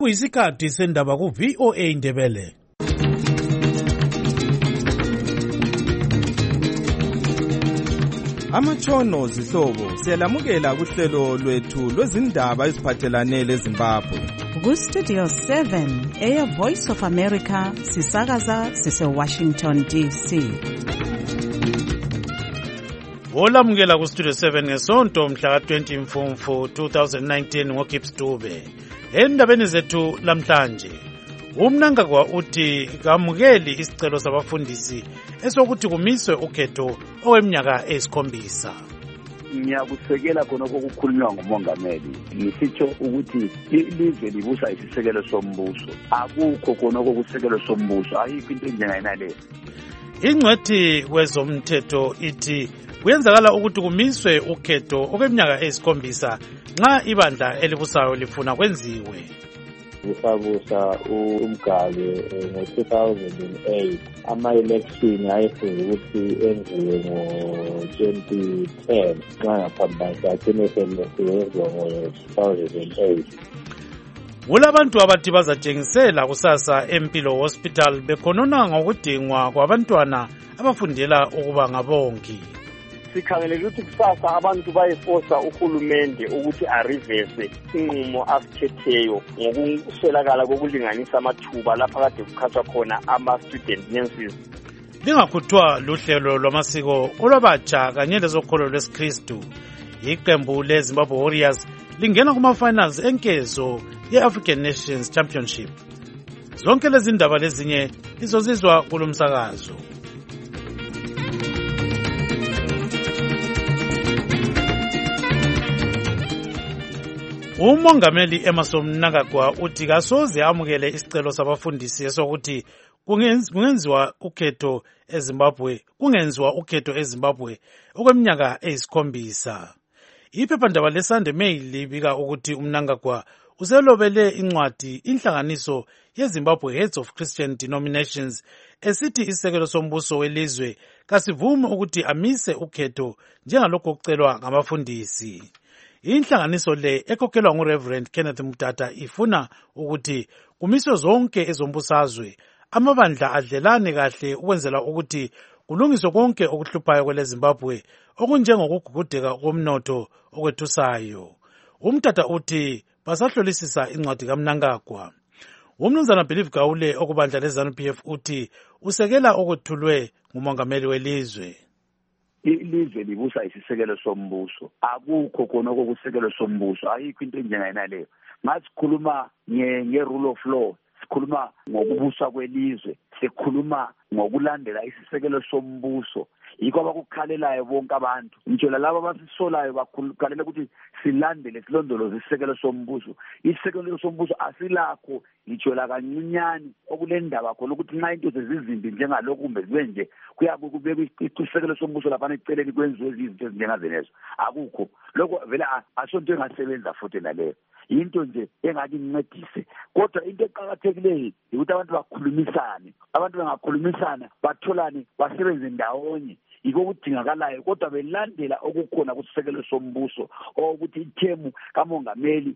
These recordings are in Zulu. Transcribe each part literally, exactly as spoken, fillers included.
Kuyisikhathi sendaba ku V O A Ndebele. Amatshono zihlobo siyalamukela kuhlelo lwethu lwezindaba eziphathelane leZimbabwe. Ku Studio seven eya Voice of America sisakaza sise Washington D C. Olamukela ku Studio seven ngesonto mhla ka twenty Mfumfu twenty nineteen ngoGibbs Dube. Endabeni zethu lamhlanje uMnangagwa uthi kamukeli isicelo sabafundisi esokuthi kumiswe ukhetho oweminyaka eyisikhombisa. Ngiyakusekela khona okukhulunywa ngumongameli ngisitsho ukuthi ilizwe libusa isisekelo sombuso, akukho khona okusekelo sombuso, ayikho into enjengayinaleyo. Ingcwethi kwezomthetho ithi kuyenzakala ukuthi kumiswe ukhetho okweminyaka eyisikhombisa nxa ibandla elibusayo lifuna kwenziwe. Usabusa uMgabe ngo-two thousand eight ama-election ayefunza ukuthi enziwe ngo-twenty ten nxa ngaphambanisa agcine selenziwa ngo-two thousand eight. Kulabantu abathi bazatshengisela kusasa eMpilo Hospital bekhonona ngokudingwa kwabantwana abafundela ukuba ngabongi. Sikhangelele ukuthi kusasa abantu bayefosa uhulumende ukuthi arivese inqumo asithetheyo ngokuswelakala kokulinganisa amathuba lapha kade kukhathwa khona ama-student nurses. Lingakhuthwa luhlelo lwamasiko olwabatsha kanye lezokholo lwesikristu. Iqembu leZimbabwe Warriors lingena kuma-finals enkezo ye-African Nations Championship. Zonke lezi ndaba lezinye lizozizwa kulomsakazo. Umongameli Emmerson Mnangagwa uthi kasoze amukele isicelo sabafundisi esokuthi kungenziwa ukhetho eZimbabwe kungenziwa ukhetho eZimbabwe okweminyaka eyisikhombisa. Iphephandaba leSunday Mail libika ukuthi uMnangagwa uselobele incwadi inhlanganiso yeZimbabwe Heads of Christian Denominations esithi isekelo sombuso welizwe kasivume ukuthi amise ukhetho njengalokho okucelwa ngabafundisi. Inhlanganiso le ekhokhelwa nguReverend Kenneth Mutata ifuna ukuthi kumiswe zonke ezombusazwe amabandla adlelane kahle ukwenzela ukuthi kulungiswe konke okuhluphayo kweleZimbabwe okunjengokugugudeka komnotho okwethusayo. Umtata uthi basahlolisisa incwadi kaMnangagwa. Umnumzana Believe Gawule okubandla leZANU P F uthi usekela okuthulwe ngumongameli welizwe. Ilizwe libusa isisekelo sombuso, akukho khona okusekelo sombuso, ayikho into enjengayinaleyo. Masikhuluma nge-rule of law, sikhuluma ngokubusa kwelizwe, sikhuluma ngokulandela isisekelo sombuso. Yikho abakukhalelayo bonke abantu. Ngitsho labo abasisolayo bakhalela ukuthi silandele silondoloze isisekelo sombuso. Isisekelo sombuso asilakho ngitsho la kancinyane okulendaba khona ukuthi nxa into zezizimbi njengalokhu kumbe zibe nje kuyabe kubekwe isisekelo sombuso lapha eceleni kwenziwe izinto ezinjengazenezo. Akukho lokho vele asonto engasebenza futhi naleyo. Into nje engaki incedise. Kodwa into eqhakathekileyo ukuthi abantu bakhulumisane. Abantu bangakhulumisana batholane basebenze ndawonye. Yiko kudingakalayo kodwa belandela okukhona kusisekelo sombuso ukuthi ithemu kamongameli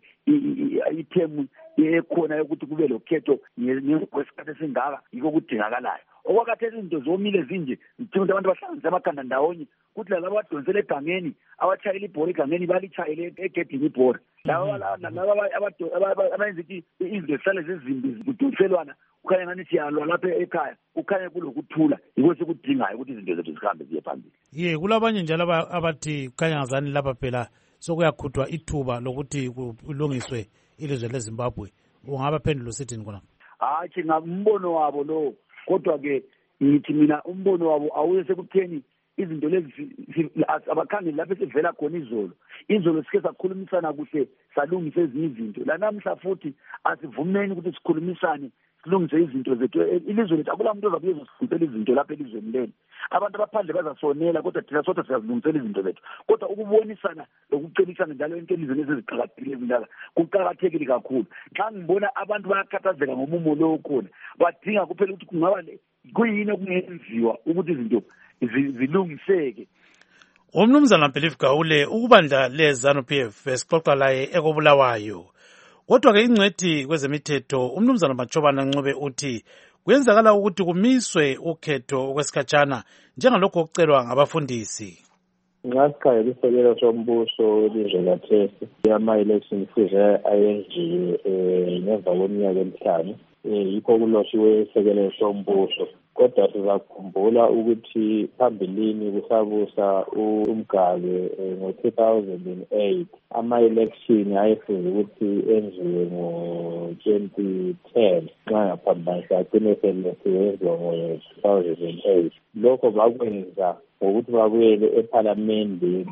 ithemu ekhona ukuthi kube lokhetho ngesikhathi esingaka yiko kudingakalayo. Okwakhathesi izinto zomile zinje ukuthi abantu bahlanganise amakhanda ndawonye kuthi labo abadonsela egangeni abatshayela ibhora egangeni balitshayele egedini ibhora. Laba laba abenza ukuthi izinto zihlale zizimbi kudonselwana kukhanya ngani siyalwa lapha ekhaya kukhanya kulokuthula yiko sikudingayo ukuthi izinto zethu zihambe ziye phambili. Ye kulabanye njalo abathi kukhanya ngazani lapha phela sokuyakhuthwa ithuba lokuthi kulungiswe ilizwe leZimbabwe. Ungabaphendula usithini khona? Hayi ngumbono wabo lo, kodwa ke ngithi mina umbono wabo awuye sekutheni izinto lezi abakhangeli lapha esivela khona izolo. Izolo sike sakhulumisana kuhle salungisa ezinye izinto. La namhla futhi asivumeni ukuthi sikhulumisane silungise izinto zethu. Ilizwe lethu akula muntu ozabuyezosifundela izinto lapha elizweni leli. Abantu abaphandle bazasonela kodwa thina sodwa siyazilungisela izinto zethu. Kodwa ukubonisana lokucelisana njalo into elizweni eziqhakathekile ezindala kuqhakathekile kakhulu. Xa ngibona abantu bayakhathazeka ngomumo lo khona badinga kuphela ukuthi kungaba kuyini okungenziwa ukuthi izinto zilungiseke. Umnumzana Believe Gawule ukubandla leZANU P F esixoxa laye ekobulawayo Kodwa-ke ingcwethi kwezemithetho umnumzana Machobana Ncube uthi kuyenzakala ukuthi kumiswe ukhetho okwesikhatshana njengalokho okucelwa ngabafundisi. Nxa sikhangela isisekelo sombuso welizwe lathesi ama-election kufuze ayenziwe um ngemva kweminyaka emihlanu um yikho kuloshiwe isisekelo sombuso. Kodwa sizakhumbula ukuthi phambilini kusabusa uMgabe ngo-two thousand eight ama-election ayefuze ukuthi enziwe ngo-twenty ten nxa ngaphambanisa agcine senziwa ngo-two thousand eight. Lokho bakwenza ngokuthi babuyele ephalamende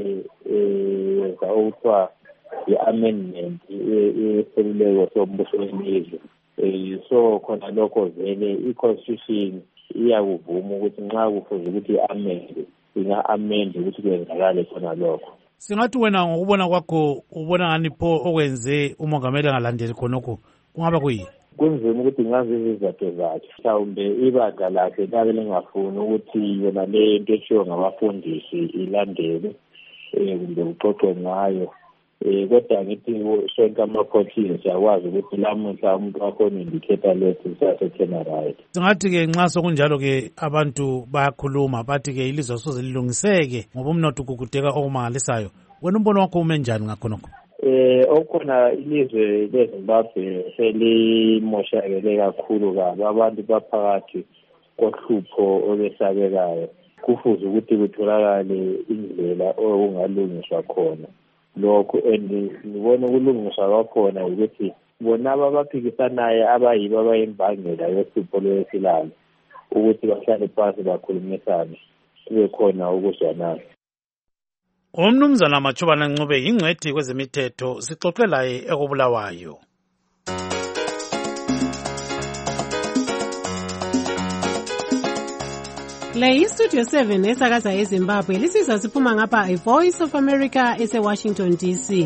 bayenza okuthiwa i-amendment yeseluleko sombuso welizwe. So khona lokho vele i-constitution iyakuvuma ukuthi nxa kufuze ukuthi i-amende inga-amende ukuthi kwenzakale khona lokho. Singathi wena ngokubona kwakho ubona ngani pho okwenze umongameli angalandeli khonokho kungaba kuyini? Kunzima ukuthi ngazi izizathu zakhe. Mhlawumbe ibandla lakhe labe lingafuni ukuthi yona le nto eshiwo ngabafundisi ilandele kumbe kuxoxwe ngayo. Eh kodwa ngithi sonke ama-politicians siyakwazi ukuthi lamuhla umuntu wakhona indicator lethu sasethena right. Singathi-ke nxa sokunjalo-ke abantu bayakhuluma bathi-ke ilizwe soze lilungiseke ngoba umnotho ukugudeka okumangalisayo. Wena umbono wakho ume njani ngakhonokho? Eh okhona ilizwe leZimbabwe selimoshakele kakhulu kabi, abantu baphakathi kohlupho olwesabekayo. Kufuze ukuthi kutholakale indlela okungalungiswa khona lokho, and ngibona ukulungiswa kwakhona ukuthi bona abaphikisanayo abayibo abayimbangela yohlupho lwesilalo ukuthi bahlale phansi bakhulumisane kube khona ukuzwanana. Umnumzana Machobana Ncube yingcwethi kwezemithetho sixoxe laye ekubulawayo. Le iStudio seven esakaza eZimbabwe lisizwa siphuma ngapha iVoice of America ese-Washington D C.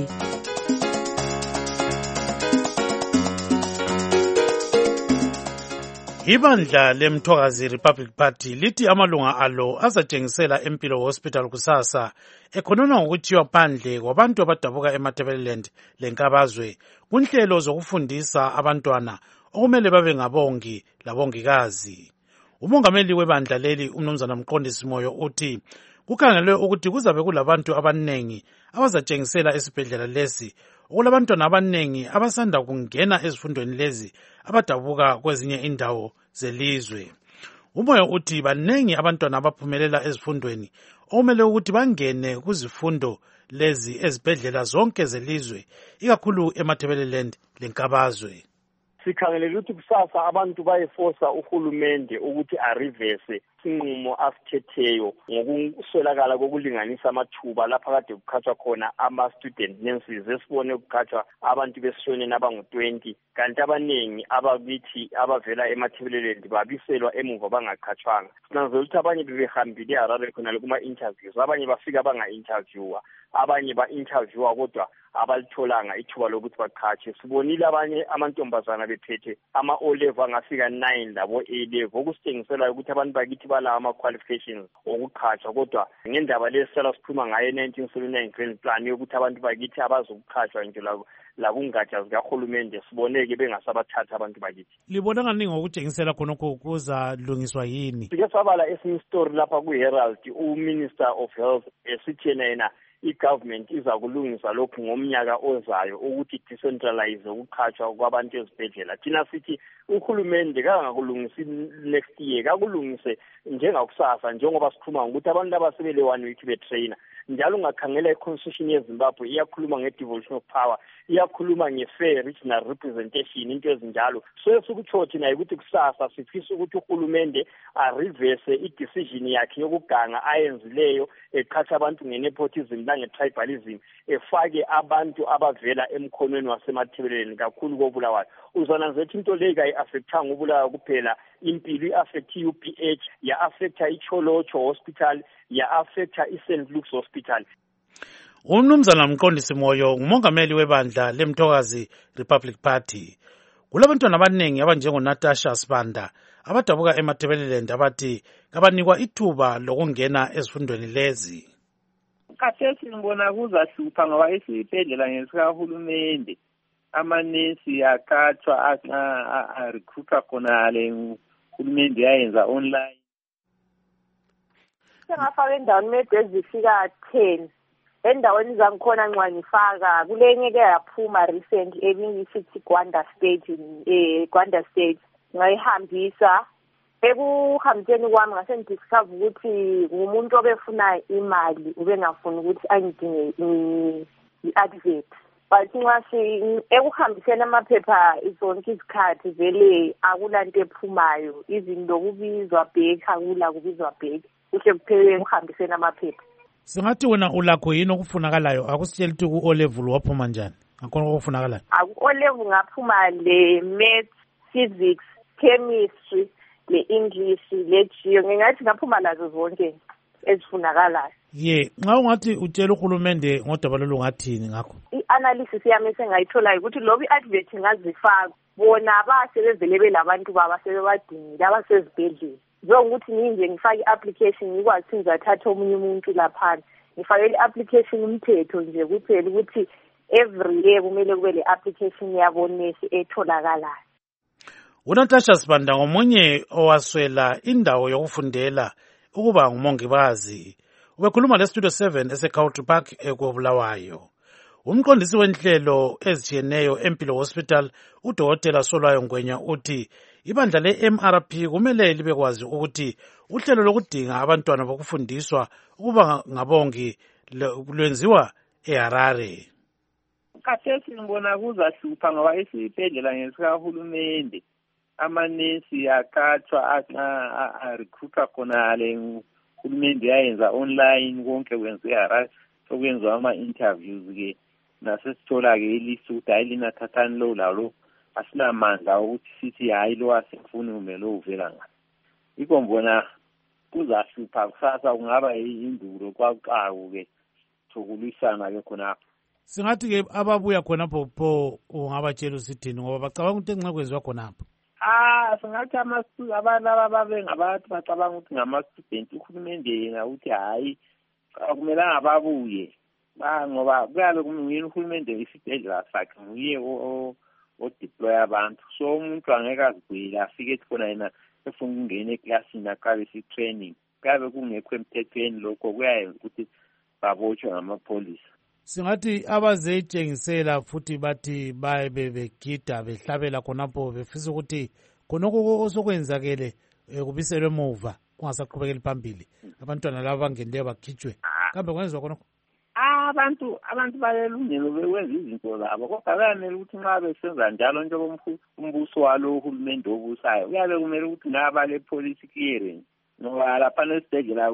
Ibandla lemthokazi Republic Party lithi amalunga alo azatshengisela Empilo Hospital kusasa ekhonona ngokuthiwa phandle kwabantu abadabuka eMatabeleland lenkabazwe kunhlelo zokufundisa abantwana okumele babe ngabongi labongikazi. Umongameli webandla leli umnumzana Mqondisi Moyo uthi kukhangelwe ukuthi kuzabe kulabantu abanengi abazatshengisela esibhedlela lesi okulabantwana abanengi abasanda kungena ezifundweni lezi abadabuka kwezinye indawo zelizwe. Umoyo uthi banengi abantwana abaphumelela ezifundweni okumele ukuthi bangene kuzifundo lezi ezibhedlela zonke zelizwe ikakhulu eMatabeleland lenkabazwe. Sikhangelele ukuthi kusasa abantu bayeforsa uhulumende ukuthi arivese isinqumo asithetheyo ngokuswelakala kokulinganisa amathuba lapha kade kukhathwa khona ama-student nurses esibone kukhathwa abantu besishoneni abangu-twenty kanti abaningi abakithi abavela eMatabeleland babiselwa emuva bangakhathwanga. Sinanzela ukuthi abanye bebehambile eHarare khonale kuma-interviews, abanye bafika banga-interviewa, abanye ba-interviewa kodwa abalitholanga ithuba lokuthi bakhatshe. Sibonile abanye amantombazana bephethe ama-O-level angafika nine labo-A level okusitshengisela ukuthi abantu bakithi bala ama-qualifications okukhatshwa, kodwa ngendaba le sala sikhuluma ngayo nineteen seventy-nine grand plan yokuthi abantu bakithi abazokukhatshwa nje lakungatsha zikahulumende siboneke bengasabathatha abantu bakithi. Libona ngani ngokutshengisela khonokho kuzalungiswa yini? Sike sabala esinye story lapha ku-Herald, uMinister of Health esithi yena yena i-government iza kulungisa lokhu ngomnyaka ozayo ukuthi decentralize ukukhatshwa kwabantu ezibhedlela. Thina sithi uhulumende kangakulungisi next year, kakulungise njengakusasa njengoba sikhuluma ukuthi abantu abasebele one week betrainer. Njalo ungakhangela i-constitution yeZimbabwe iyakhuluma nge-devolution of power, iyakhuluma nge-fair regional representation, into ezinjalo. So esikutsho thina ukuthi kusasa sifisa ukuthi uhulumende arivese i-decision yakhe yokuganga ayenzileyo eqhatha abantu nge-nepotism nange-tribalism, efake abantu abavela emkhonweni wasemathebeleni kakhulu kobulawayo. Uzananzethi into leyo kayi-affectanga ubulawayo kuphela, impilo i-affecta i-U P H, ya-affecta iCholocho Hospital, ya-affecta i-Saint Luke's Hospital. Umnumzana Mqondisi Moyo ngumongameli webandla lemthokazi Republic Party. Kulabantwana abanengi abanjengoNatasha Sibanda abadabuka eMatabeleland abathi kabanikwa ithuba lokungena ezifundweni lezi. Khathesi ngibona kuzahlupha ngoba isibhedlela ngesikahulumende amanesi akhathwa arecruitwa khonale uhulumende yayenza online. Sengafaka endaweni mede ezifika ten endaweni zangikhona nxa ngifaka kulenye ke yaphuma recent ebingithi Gwanda State eh Gwanda State ngayihambisa ekuhambeni kwami ngase ngidiscover ukuthi umuntu obefuna imali ubengafuni ukuthi angidinge i-advert but ngasi ekuhambiseni amaphepha izonke izikhathi vele akulanto ephumayo izinto kubizwa bheka akula kubizwa bheka kuhle kuphele kuhambiseni amaphepha. Singathi wena ulakho yini okufunakalayo akusitshela ukuthi ku O level waphuma njani ngakhona okufunakalayo? Aku O level ngaphuma le maths, physics, chemistry, le English, le geo ngingathi ngaphuma lazo zonke ezifunakalayo. Ye nxa ungathi utshela uhulumende ngodaba lolu ngathini ngakho? I-analysis yami esengayitholayo ukuthi lobu i-advert ngazifaka bona abasebevele belabantu baba sebebadingile abasezibhedlela. Njengokuthi nginje ngifake i-application ngikwazi ukuthi ngizathatha omunye umuntu laphana ngifakele i-application umthetho nje kuphela ukuthi every year kumele kube le application yabonesi etholakalayo. uNatasha Sibanda ngomunye owaswela indawo yokufundela ukuba ngumongikazi ubekhuluma leStudio seven eseCountry Park eKobulawayo. Umqondisi wenhlelo ezitshiyeneyo eMpilo Hospital uDokotela Solwayo Ngwenya uthi ibandla le-M R P kumele libe kwazi ukuthi uhlelo lokudinga abantwana bokufundiswa ukuba ngabongi lwenziwa eHarare. Khathesi ngibona kuzahlupha ngoba esibhedlela ngesikahulumende amanesi akhathwa arecruitwa khonale uhulumende yayenza online konke kwenziwa eHarare sokwenziwa ama-interviews ke nasesithola ke ilist ukuthi hayi lina thathani lo lalo asinamandla ukuthi sithi hayi lo asifuni kumele uvela ngapha. Yikho ngibona kuzahlupha kusasa kungaba indulo kwakuqaku ke sokulisana ke khonapho. Singathi ke ababuya khonapho pho ungabatshela usithini ngoba bacabanga ukuthi enxa kwenziwa khonapho? Ah singathi ama-student abantu ababe ngabantu bacabanga ukuthi ngama-student uhulumende yena uthi hayi akumelanga babuye ba ngoba kuyabe kumuyini uhulumende isibhedlela sakhe nguye o-deploy abantu so umuntu angeke azigwile afike ethi khona yena efuna ukungena eklasini aqale isi-training kuyabe kungekho emthethweni lokho kuyayenza ukuthi babotshwe ngamapholisa. Singathi abazeyitshengisela futhi bathi baye begida behlabela khonapho befisa ukuthi khonokho osokwenzakele kubiselwe emuva kungasaqhubekeli phambili abantwana laba bangeneleyo bakhitshwe kambe kwenziwa khonokho? Abantu abantu bayelungelo bekwenza izinto zabo kodwa kuyamele ukuthi nxa besenza njalo njengoba umbuso walo uhulumende obusayo kuyabe kumele ukuthi ngaba le police clearance ngoba lapha nesibhedlela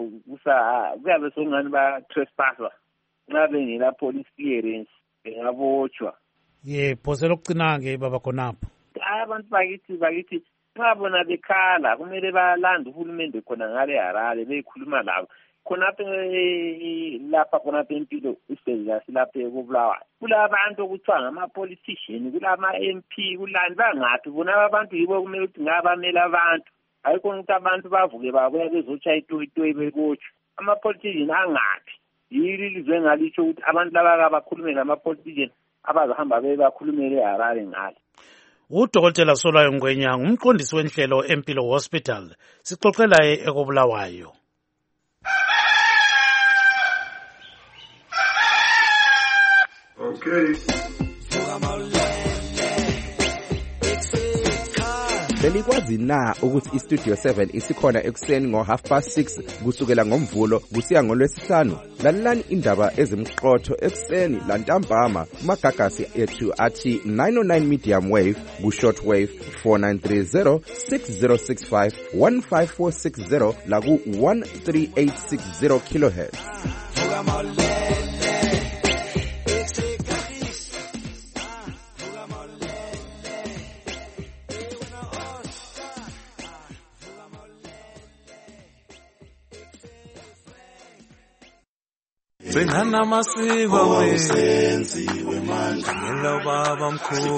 kuyabe sokungani ba-trespassa nxa bengela police clearance bengabotshwa. Ye phose lokucina-ke baba khonapho abantu bakithi bakithi nxa bona bekhala kumele balande uhulumende khona ngale Harare beyikhuluma labo khonapho lapha khonapho empilo isibhedlela silapha eKobulawayo kulabantu okuthiwa ngama-politician kulama-M P kulani bangaphi bona abantu yibo kumele ukuthi ngabamele abantu hayi khona ukuthi abantu bavuke babuya bezotshaya itoyitoyi bebotshwe ama-politician angaphi yili lizwe ngalitsho ukuthi abantu laba abakhulume ngama-politician abazahamba bebakhulumele eHarare ngale. uDokotela Solwayo Ngwenya ngumqondisi wenhlelo eMpilo Hospital sixoxela eKobulawayo. Okay. Belikwazi na ukuthi iStudio seven isikhona ekuseni ngo half past six kusukela ngomvulo kusiya ngolwesihlanu? Lalelani indaba ezimqotho ekuseni lantambama kumagagasi ethu athi nine oh nine medium wave ku short wave four nine three zero six zero six five one five four six zero la ku one three eight six zero kilohertz. Bengana amasiko wenziwe manje ngelo baba mkhulu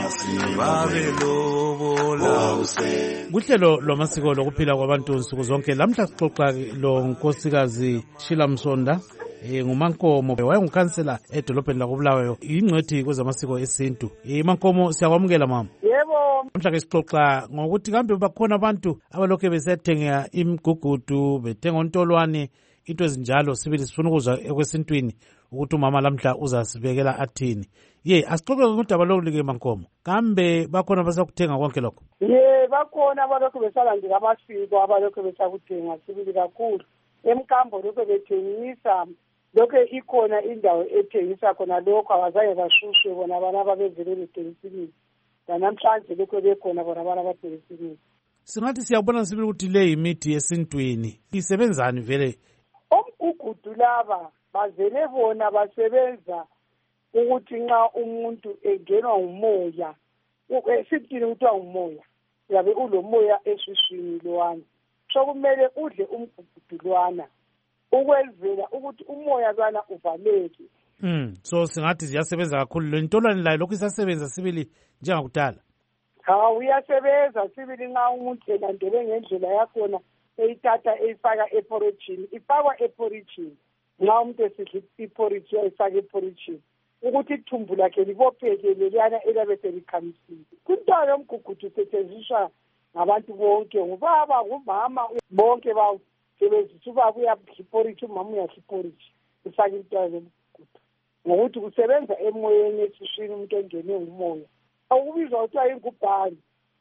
babelobola. Kuhlelo lwamasiko lokuphila kwabantu nsuku zonke lamhla sixoxa lo nkosikazi Sheila Msonda eh nguMankomo wayengukhansela edolobheni lakoBulawayo ingcwethi kwezamasiko esintu. Eh Mankomo siyakwamukela mama. Yebo. Mhla ke sixoxa ngokuthi kambe bakhona abantu abalokho besethenga imigugudu bethenga ontolwane into ezinjalo sibili sifuna ukuzwa ekwesintwini ukuthi umama lamhla uzasibekela athini. Ye asixoxe ngudaba lokulike Mankomo. Kambe bakhona basakuthenga konke lokho? Ye bakhona abalokho besalandela amasiko abalokho besakuthenga sibili kakhulu. Emkambo lokho bethengisa lokho ikhona indawo ethengisa khona lokho abazange bashushwe bona abantu ababezele bethengisile. Namhlanje lokho bekhona bona abantu abathengisile. Singathi siyabona sibili ukuthi le imithi yesintwini isebenzani vele. Omgugudu laba bazele bona basebenza ukuthi nxa umuntu engenwa umoya esintwini kuthiwa umoya yabe ulomoya esiswini lwana so kumele udle umgugudu lwana ukwenzela ukuthi umoya lwana uvaleke. Mm so singathi ziyasebenza kakhulu le ntolwane layo lokhu isasebenza sibili njengakudala. Ha uyasebenza sibili nxa umuntu elandele ngendlela yakhona eyithatha eyifaka eporridge ifakwa eporridge nxa umuntu esidla iporridge uyayifaka eporridge ukuthi ithumbu lakhe libopheke leliyana elabe selikhamisile. Kuntwana yomgugudu setshenziswa ngabantu bonke ngubaba ngumama bonke bawusebenzisa ubaba uyadla iporridge umama uyadla iporridge ifake intwana yomgugudu ngokuthi kusebenza emoyeni esiswini umuntu engene umoya awubizwa kuthiwa ingubhane.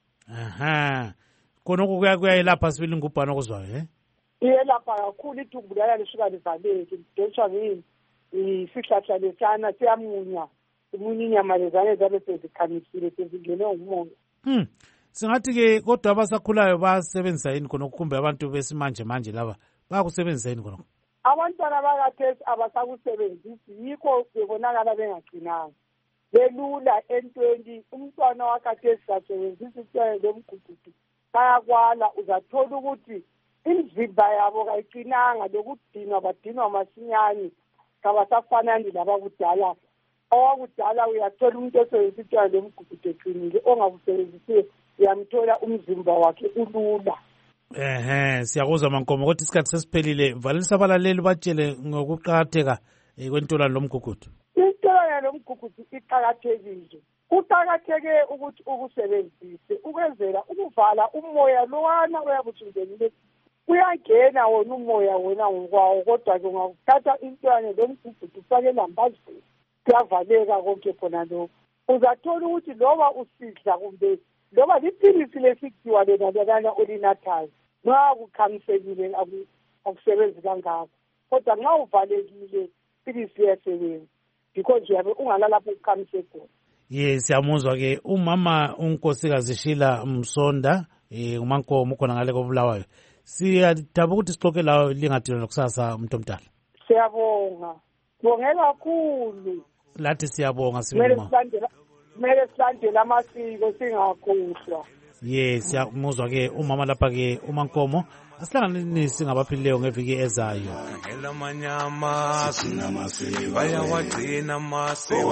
Aha khonokho kuyayelapha sibili ingubhane okuzwayo eh iyelapha kakhulu ithumbu lana lisuka livaleke lidonswa ngini isihlahla lesana siyamunya umunye inyama lezane zabe sezikhamisile sezingene umoya. Hmm singathi ke kodwa abasakhulayo basebenzisa yini khonokho kumbe abantu besimanje manje laba bayakusebenzisa yini khonokho? Abantwana bakathesi abasakusebenzisi yikho bebonakala bengaqinanga belula entweni umntwana wakathesi kasebenzisa itshwayo lomgugudu bayakwala uzathola ukuthi imizimba yabo kayiqinanga lokudinwa badinwa masinyane kabasafanani labakudala. Owakudala uyathola umuntu osebenzisa itshwayo lomgugudu eqinile ongabusebenzisiyo uyamthola umzimba wakhe ulula. Ehe siyakuzwa Mankomo kodwa isikhathi sesiphelile valelisa abalaleli batshele ngokuqakatheka kwentolwane lomgugudu. Intolwane lomgugudu iqakathekile. Kuqakatheke ukuthi ukusebenzise ukwenzela ukuvala umoya lowana oyabuthungelile uyangena wona umoya wona ngokwawo kodwa ke ungakuthatha intolwane lomgugudu ufake elambazini kuyavaleka konke khona lokho. Uzathola ukuthi loba usidla kumbe loba liphilisi lesikhiwa lena lelana olinathayo nxa kukhamisekile akusebenzi kangako kodwa nxa uvalekile iphilisi liyasebenza because uyabe ungalalapho ukhamise khona. Ye siyamuzwa ke umama unkosikazi Shila Msonda eh uMankomo khona ngale koBulawayo. Siyadaba ukuthi sixoxe lawo lingadilo lokusasa umuntu omdala. Siyabonga. Bonge kakhulu. Lathi siyabonga sibili mama. Kumele silandele amasiko singakhohlwa. Yes siyamuzwa ke umama lapha ke uMankomo asihlanganisi ngabaphilileyo ngeviki ezayo. Ngela manyama sinamasiko bayawagcina amasiko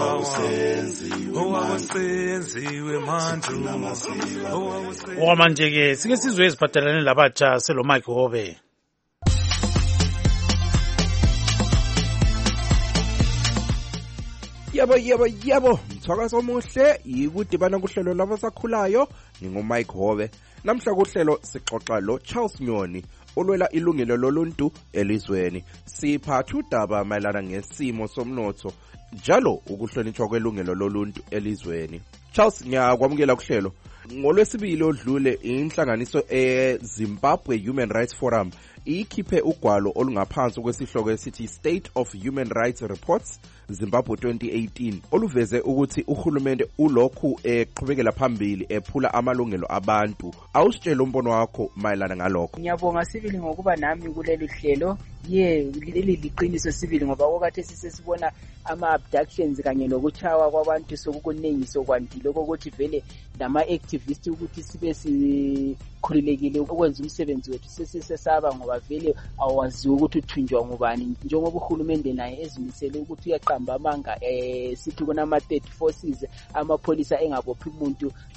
owasenziwe manje okwamanje ke sike sizwe eziphathelane labatsha selo Mike Hobe. Yebo yebo yebo mthwakazo omuhle yikudibana kuhlelo labasakhulayo nginguMike Hobe. Namhla kuhlelo sixoxa lo Charles Nyoni olwela ilungelo loluntu elizweni. Siphatha udaba mayelana ngesimo somnotho njalo ukuhlonishwa kwelungelo loluntu elizweni. Charles ngiyakwamukela kuhlelo. Ngolwesibili odlule inhlanganiso eZimbabwe Human Rights Forum ikhiphe ugwalo olungaphansi kwesihloko esithi State of Human Rights Reports Zimbabwe twenty eighteen oluveze ukuthi uhulumende ulokhu eqhubekela phambili ephula amalungelo abantu. Awusitshela umbono wakho mayelana ngalokho. Ngiyabonga sibili ngokuba nami kuleli hlelo. Ye leli liqiniso sibili ngoba okade sisesibona ama abductions kanye nokuchawa kwabantu sokukuningi sokwandile ukuthi vele nama activists ukuthi sibe sikhululekile ukwenza umsebenzi wethu sesesaba ngoba vele awazi ukuthi uthunjwa ngubani njengoba uhulumende naye ezimisele ukuthi uyaqamba amanga eh sithi kuna ama third forces amapolisa engabophi umuntu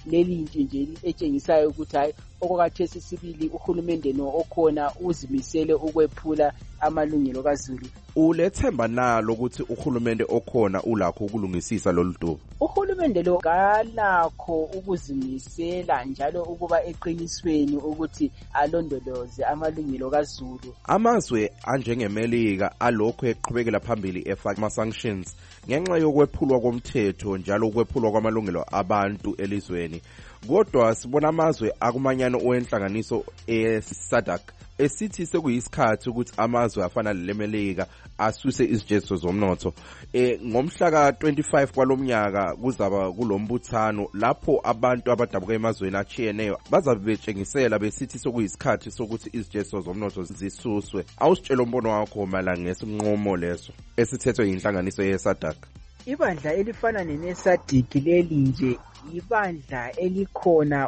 leli nje nje etshengisayo ukuthi hayi okwakhathesi sibili uhulumende no okhona uzimisele ukwephula amalungelo kaZulu. Ulethemba nalo ukuthi uhulumende okhona ulakho ukulungisisa lolu dubo? Uhulumende lo kalakho ukuzimisela njalo ukuba eqinisweni ukuthi alondoloze amalungelo kaZulu. Amazwe anjengeMelika alokho eqhubekela phambili efaka ama-sanctions ngenxa yokwephulwa komthetho njalo ukwephulwa kwamalungelo abantu elizweni. Kodwa sibona amazwe akumanyano owenhlanganiso e-SADC esithi sekuyisikhathi ukuthi amazwe afana leMelika asuse izijeziso zomnotho. E, ngomhla ka twenty-five kwalomnyaka kuzaba kulombuthano lapho abantu abadabuka emazweni achiyeneyo bazabe betshengisela besithi sekuyisikhathi sokuthi izijeziso zomnotho zisuswe. Awusitshela umbono wakho malanga ngesinqumo leso esithethwe yinhlanganiso ye-SADC? Ibandla elifana ne-SADC leli nje ibandla elikhona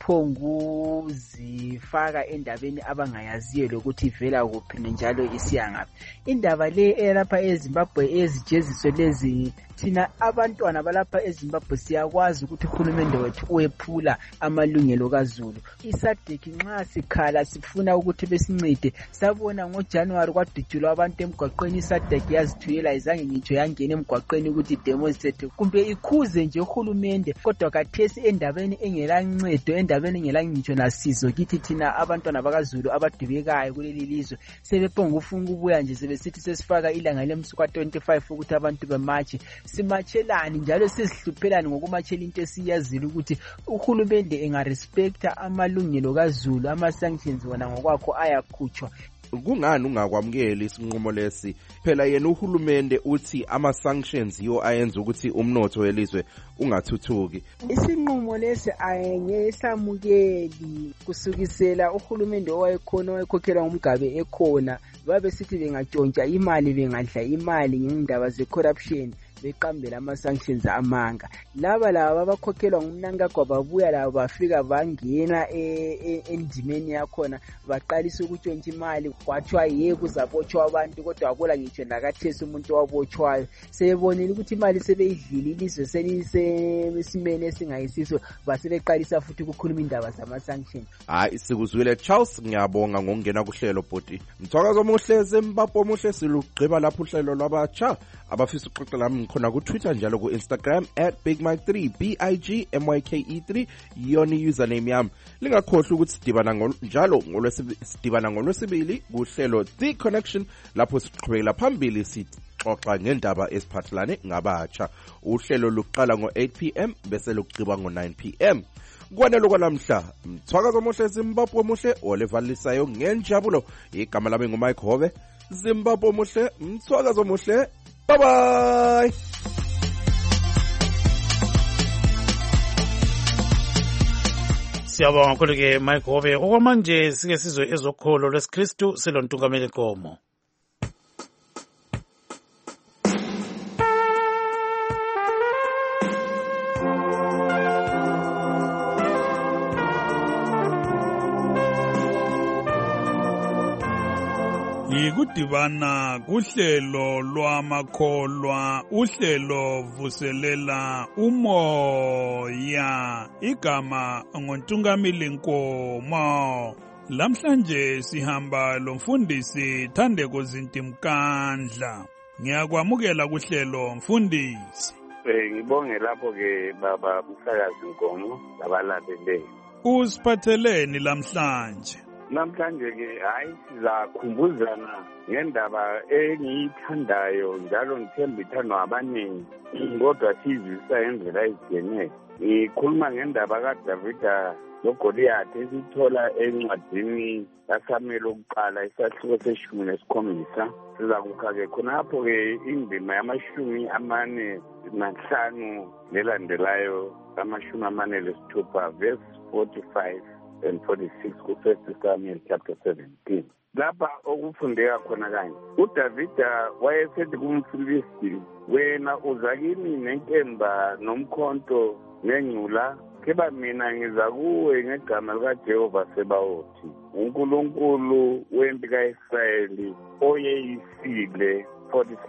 ukuphonguzifaka endabeni abangayaziyo lokuthi ivela kuphi njalo isiya ngaphi. Indaba le elapha eZimbabwe ezijeziso lezi thina abantwana balapha eZimbabwe siyakwazi ukuthi uhulumende wethu uyephula amalungelo kaZulu. I-SADC nxa sikhala sifuna ukuthi besincede sabona ngoJanuary kwadutshulwa abantu emgwaqweni i-SADC yazithuyela izange ngitsho yangena emgwaqweni ukuthi demonstrate kumbe ikhuze nje uhulumende. Kodwa kathesi endabeni engelancedo endabeni engelangitsho nasizo kithi thina abantwana bakaZulu abadubekayo kuleli lizwe sebephonga ufuna ukubuya nje sebesithi sesifaka ilanga lemsuka twenty-five ukuthi abantu bematshe. Simatshelani njalo sesihluphelani ngokumatshela into esiyazile ukuthi uhulumende engarespecta amalungelo kaZulu, ama-sanctions wona ngokwakho ayakhutshwa. Kungani ungakwamukeli isinqumo lesi? Phela yena uhulumende uthi ama-sanctions yiwo ayenza ukuthi umnotho welizwe ungathuthuki. Isinqumo lesi ayengesamukeli kusukisela uhulumende owayekhona owayekhokhelwa ngumgabe ekhona babe sithi bengatshontsha imali bengadla imali ngendaba ze-corruption beqambela ama-sanctions amanga. Laba laba abakhokhelwa ngumnankagwa babuya labo bafika bangena endimeni yakhona baqalisa ukutshontsha imali kwathiwa ye kuzabotshwa abantu kodwa akula ngitsho lakathesi umuntu wabotshwayo. Sebebonile ukuthi imali sebeyidlile ilizwe selisesimene esingayisiso basebeqalisa futhi ukukhuluma indaba zama-sanctions. Hayi sikuzwile Charles, ngiyabonga ngokungena kuhlelo bhodi. Mthwakazi omuhle Zimbabwe omuhle silugqiba lapho uhlelo lwabatsha abafisa uxoxela nami khona ku Twitter njalo ku Instagram at big mike three B I G M Y K E three yoni username yami. Lingakhohlwa ukuthi sidibana njalo ngolwesidibana ngolwesibili kuhlelo The Connection lapho siqhubekela phambili sixoxa ngendaba esiphathelane ngabatsha. Uhlelo luqala ngo eight p m bese lugqiba ngo nine p m Kwanelo kwalamhla Mthwakazi omuhle Zimbabwe omuhle olevalisayo ngenjabulo. Igama lami nguMike Hove. Zimbabwe omuhle, Mthwakazi omuhle. Bye bye. Siyabonga kakhulu ke Mike Hove. Okwamanje sike sizwe ezokholo lwesikristu silontungameli Nkomo. Yikudibana kuhlelo lwamakholwa, uhlelo vuselela umoya. Igama ngontungameli Nkomo. Lamhlanje sihamba lomfundisi Thandeko Zintimkandla. Ngiyakwamukela kuhlelo mfundisi. Eh ngibonge lapho ke baba Mthwakazi Nkomo labalaleli. Usiphatheleni lamhlanje? Namhlanje ke hayi sizakhumbuzana ngendaba engiyithandayo njalo ngithemba ithandwa abaningi kodwa sizisa ngendlela ezigeneyo. Ngikhuluma ngendaba kaDavida loGoliath esithola encwadini kaSamuel okuqala isahluko seshumi nesikhombisa. Sizakukha ke khonapho ke indima yamashumi amane nanhlanu nelandelayo amashumi amane lesithupha verse forty-five and forty-six ku First Samuel chapter seventeen. Lapha okufundeka khona kanje uDavida wayesethi kumfilisti, wena uza kimi nenkemba nomkhonto nengcula, keba mina ngiza kuwe ngegama likaJehova Sebawothi, uNkulunkulu wempi kaIsrayeli oyeyisile. forty-six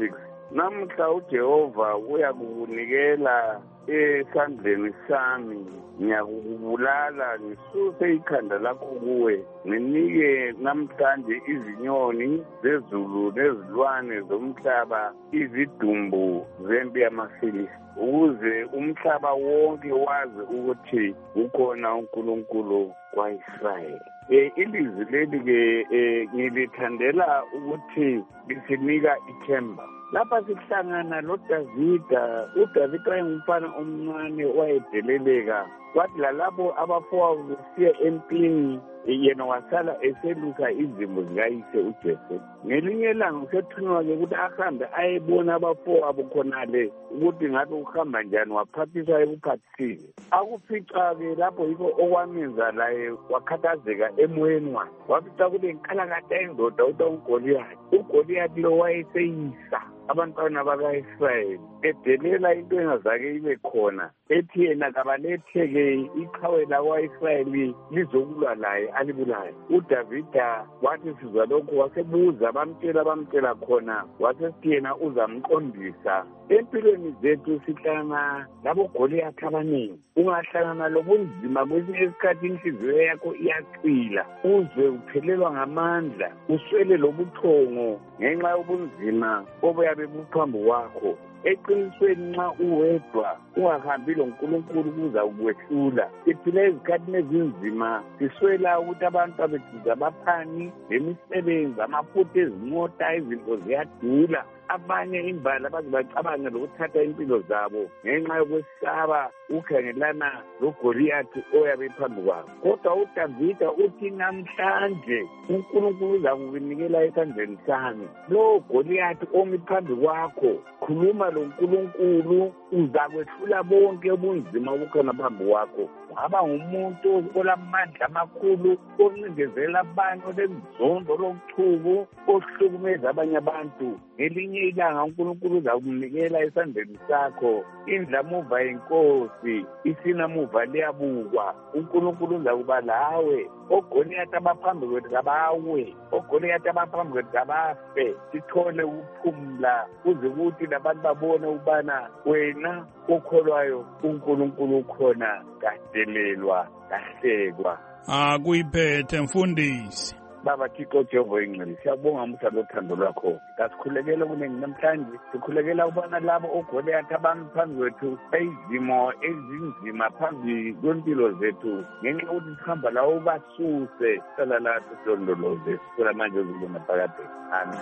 namhla uJehova uyakukunikela esandleni sami, ngiyakubulala ngisuse ikhanda lakho kuwe, nginike namhlanje izinyoni zezulu nezilwane zomhlaba, izidumbu zempi yamafilisti, ukuze umhlaba wonke wazi ukuthi ukhona uNkulunkulu kwa-Israyeli. Eh ilizwi leli ke ngilithandela ukuthi lisinika ithemba. Lapha sihlangana loDavida, uDavida wayengumfana omncane owayedeleleka, kwathi lalapho abafowabo besiya empini yena wasala eselusa izimo zikayise uJese. Ngelinye ilanga usethunywa-ke ukuthi ahambe ayebona abafowabo khonale ukuthi ngabe uhamba njani, waphathiswa ekuphathisile. Akufica-ke lapho yikho okwamenza laye wakhathazeka emoyeni wakhe, wafica kule nkalakatha endoda uta uGoliyathi. uGoliyathi lo wayeseyisa abantwana baka-Israyeli, edelela into engazake ibe khona, ethi yena kabaletheke iqhawe lakwa-Israyeli lizokulwa laye alibulaye. uDavida wathi sizwa lokho wasebuza, bamtshela bamtshela khona, wasesithi yena uzamqondisa. Empilweni zethu sihlangana laboGoliyathi abaningi. Ungahlangana lobunzima kwesinye isikhathi inhliziyo yakho iyacila, uzwe uphelelwa ngamandla, uswele lobuthongo ngenxa yobunzima obuyabe buphambi kwakho. Eqinisweni nxa uwedwa ungahambi loNkulunkulu kuza ukwehlula. Siphila ezikhathini ezinzima, siswela ukuthi abantu abethu abaphani lemisebenzi, amafutha ezimota, izinto ziyadula. Abanye imbala bazibacabanga lokuthatha impilo zabo ngenxa yokwesaba ukhangelana loGoliyathi oyabe phambi kwabo. Kodwa uDavida uthi namhlanje uNkulunkulu uzakukunikela esandleni sami. Lo Goliyathi omi phambi kwakho, khuluma loNkulunkulu, uzakwehlula bonke ubunzima obukhona phambi kwakho. Ungaba ngumuntu olamandla amakhulu, oncindezela abantu, olenzondo lochuku, ohlukumeza abanye abantu. Ngelinye ilanga uNkulunkulu uzakunikela esandleni sakho. Indlamuva yenkosi, isinamuva liyabukwa. uNkulunkulu uzakuba lawe. oGoliyathi abaphambi kwethu kabawe, oGoliyathi abaphambi kwethu kabafe. Sithole ukuphumula kuze kuthi labantu babone ubana wena okholwayo uNkulunkulu ukhona, kadelelwa, kahlekwa. Akuyiphethe mfundisi. Baba Thixo Jehova ingcwele, siyabonga musa lothando lwakho. Kasikhulekela kuningi namhlanje, sikhulekela ubana labo oGoliyathi abami phambi kwethu izimo ezinzima phambi kwempilo zethu, ngenxa yokuthi sihamba lawo basuse, sala lathi silondoloze, sicela manje uzibona phakade. Amen.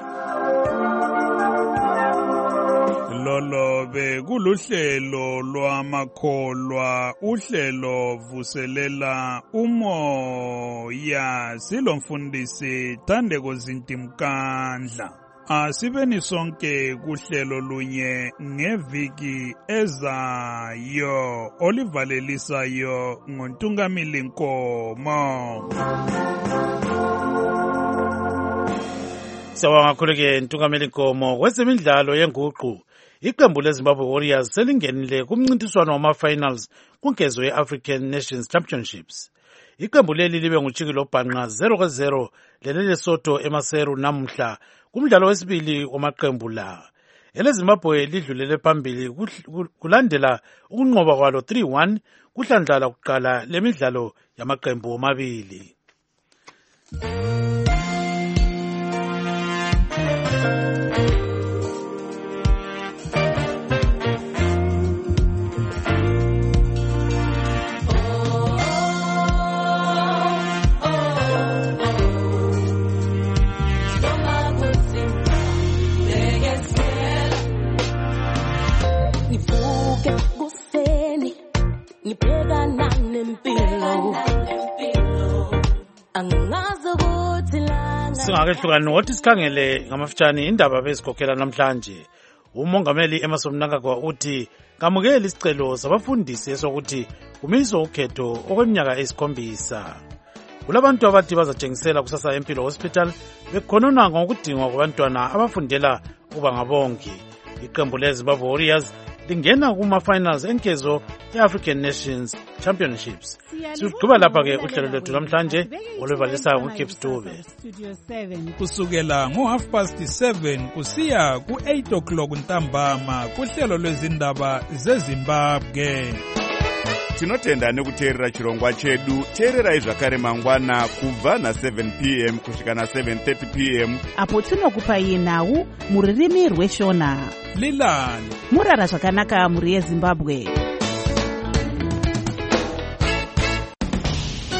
Lolo bekuluhlelo lwamakholwa, uhlelo vuselela umoya, silomfundisi Thandeko Zintimkandla. Asibeni sonke kuhlelo lunye ngeviki ezayo olivalelisayo ngoNtungamili Nkomo. Sawanga kakhulu-ke Ntungamili Nkomo. Kwezemidlalo yenguqu, iqembu leZimbabwe Warriors selingenile kumncintiswano wama-finals kunkezo ye-African Nations Championships. Iqembu leli libe nguchikilo bhanqa zero kwa zero leleLesotho eMaseru namhla kumdlalo wesibili wamaqembu la. EleZimbabwe lidlulele phambili kulandela ukunqoba kwalo three one kuhlandla lakuqala lemidlalo yamaqembu womabili. Singakehlukani wothi sikhangele ngamafitshane indaba bezikhokhela namhlanje. Umongameli Emmerson Mnangagwa uthi kamukela isicelo sabafundisi esokuthi kumiswe ukhetho okweminyaka esikhombisa. Kulabantu abathi bazatshengisela kusasa Empilo Hospital bekhonona ngokudingwa kwabantwana abafundela ukuba ngabongi. Iqembu leZimbabwe Warriors lingena kuma-finals enkezo ye-African Nations Championships. Sigqiba lapha-ke uhlelo lwethu namhlanje oluvalisayo nguGibbs Dube. Kusukela ngo-half past seven kusiya ku-eight o'clock ntambama kuhlelo lwezindaba zeZimbabwe. Tinotenda nekuteerera chirongwa chedu. Teererai zvakare mangwana kubva na-seven p m kusvika na-seven thirty p m apo tinokupai nhau muririmi rweshona. Lilani murara zvakanaka muri yeZimbabwe.